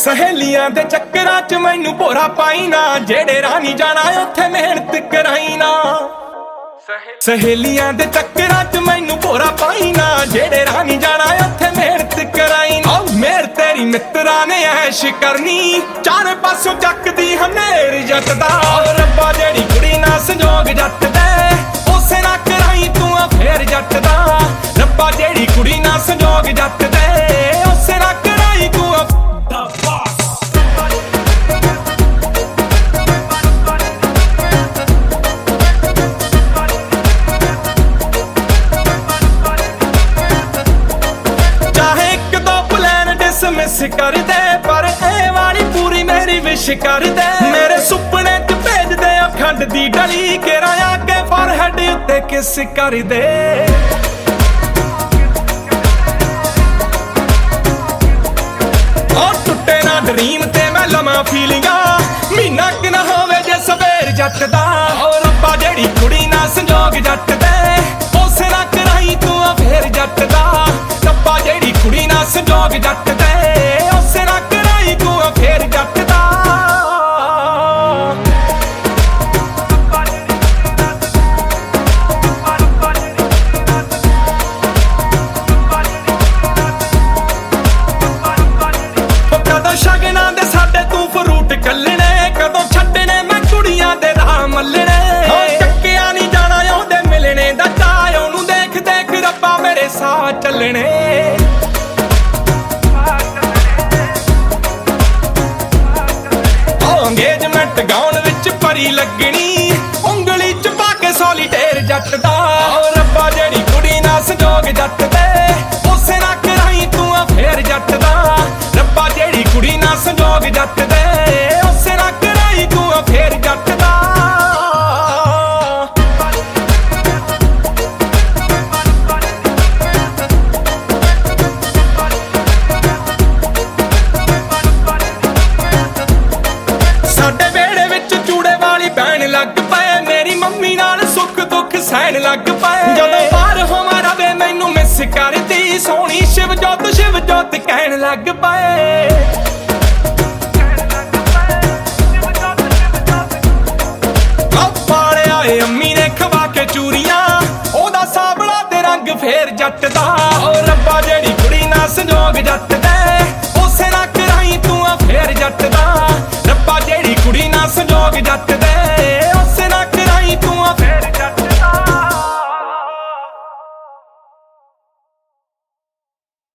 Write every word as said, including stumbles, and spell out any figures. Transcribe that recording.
सहेलियां दे चक्करां च मैनू भोरा पाई ना, जेड़े रानी जाना उत्थे मेहनत कराई ना। सहेलियां दे चक्करां च मैनू भोरा पाई ना, जेड़े रानी जाना उत्थे मेहनत कराई ना। मेर तेरी मित्रा ने ऐश करनी, चारे पासों चकदी हनेर जट दा। रब्बा जेड़ी कुड़ी ना संजोग जट दे, उसे ना कराई तू फेर जट दा। रब्बा जेड़ी कुड़ी ना संजोग जट दे, उसे ना कराई तू मिस कर दे, पर ए वाली पूरी मेरी विश कर दे। मेरे सुपने च भेज दे अखंड दी डली, केरा आके फॉरहेड उत्ते किस कर दे। और टुटे ना ड्रीम ते मैं लमा फीलिंगा, महीना कि ना होवे जे सवेर जट दा। और रब्बा जेड़ी कुड़ी ना संजोग जट दे, उसे ना कराई तू फेर जट दा। रब्बा जेड़ी कुड़ी ना संजोग जट दे, उसे ना कराई तू फेर जट दा। कदों शगना दे साडे तू फ्रूट कल्लने, कदों छड्डने मैं कुड़ियां दे राह मल्लने। चक्किया नहीं जाना ओहदे मिलने दा चाऽ, ओनू देख देख रब्बा मेरे साह चलने। एंगेजमेंट गाउन विच परी लगनी, उंगली च पाके सॉलीटेर जट दा। रब्बा जेड़ी कुड़ी ना संजोग जट दे, उसे ना कराई तू फेर जट दा। रब्बा जेड़ी कुड़ी ना संजोग जट दे, उसे ना कराई तू फेर जट दा। साडे वेड़े विच चूड़े वाली भैन लग पए, मेरी मम्मी नाल सुख दुख सहन लग पए। जदों बाहर होवां रवे मैनू मिस करदी, सोहणी शिव जोत शिव जोत कहन लग पए। पाले आए अम्मी ने खवा के चूरियां, ओहदा साबड़ा ते रंग फेर जट दा। रब्बा जेड़ी